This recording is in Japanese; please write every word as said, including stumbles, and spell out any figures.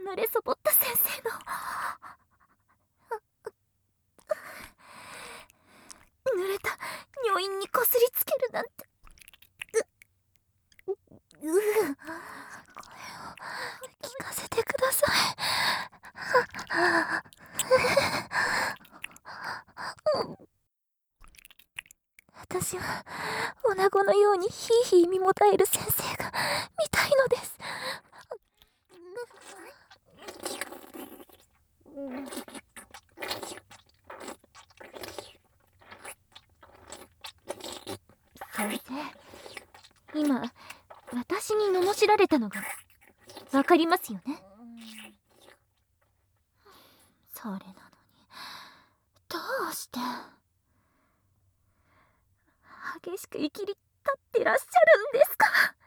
濡れそぼった先生の濡れた女院にこすりつけるなんて。ううう声を聞かせてください。私は女子のようにひいひい身もたえる先生が見たいのです。先生、今私に罵られたのがわかりますよね。それなのにどうして激しく生きり立ってらっしゃるんですか。